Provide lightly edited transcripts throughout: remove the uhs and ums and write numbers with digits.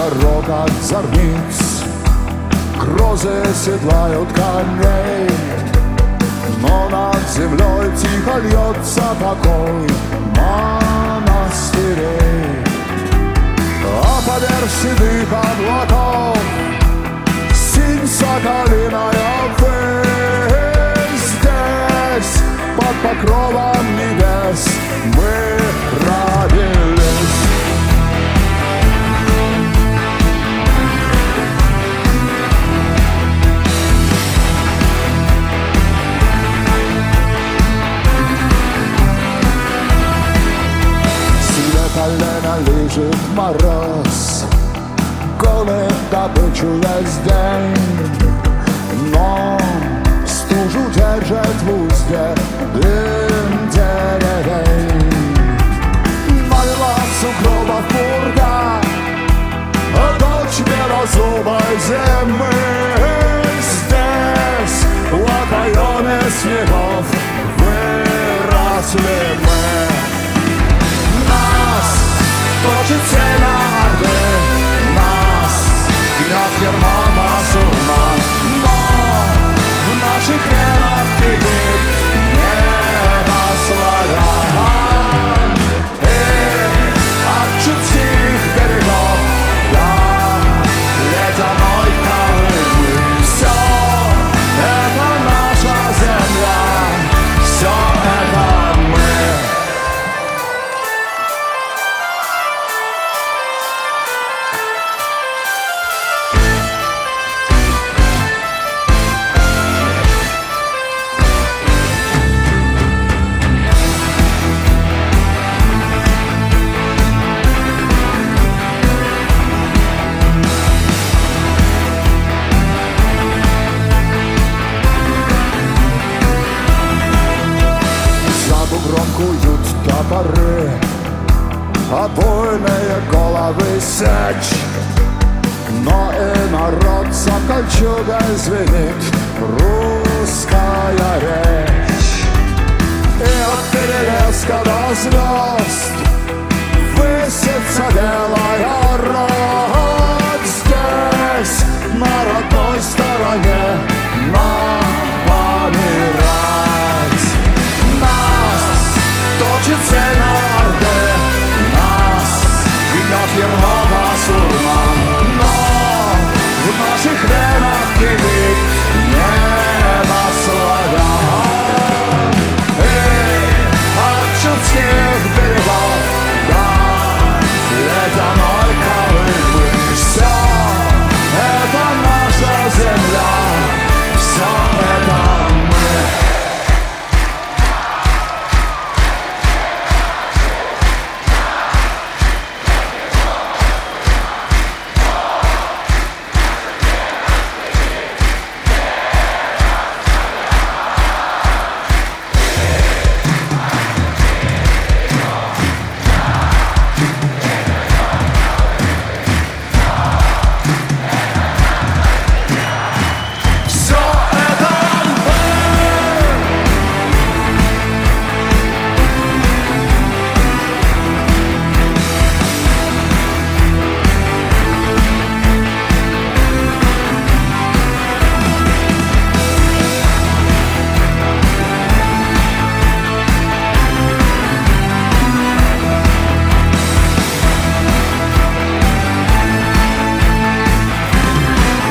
дорога от зорниц, грозы седлают коней, но над землей тихо льется покой монастырей. А поверх седых облаков синь соколиная высь. Здесь под покровом небес мы родились. Колено лежит мороз, голод добычу весь день, но стужу держит в узде дым деревень. Налила сугробов пурга, дочь белозубой зимы. Здесь в окоеме снегов выросли мы. Точит сена орды, нас гнет ермо басурман, но в наших венах кипит небо славян. И от чудских берегов до ледяной Колымы все это наша земля, все это мы. Куют топоры, обойные головы сечь, но и народ за кольчугой звенит русская речь. И от перелеска до звезд высится белая рать. Здесь на родной стороне нам помирать. Точит сена орды, нас гнет ермо басурман, но в наших венах кипит небо славян. И от чудских берегов до ледяной Колымы все это наша земля, все это мы.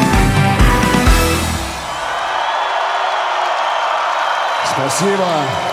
Спасибо.